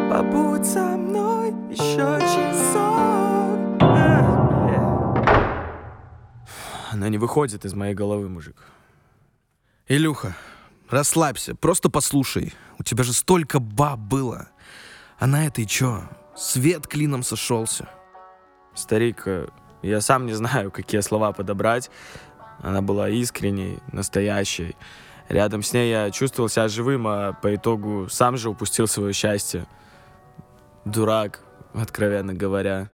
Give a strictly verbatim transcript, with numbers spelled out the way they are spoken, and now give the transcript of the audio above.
побудь со мной еще часок. Эх, бля. Она не выходит из моей головы, мужик. Илюха, расслабься, просто послушай. У тебя же столько баб было. А на этой чё? Свет клином сошелся. Старик, э, я сам не знаю, какие слова подобрать. Она была искренней, настоящей. Рядом с ней я чувствовал себя живым, а по итогу сам же упустил свое счастье. Дурак, откровенно говоря.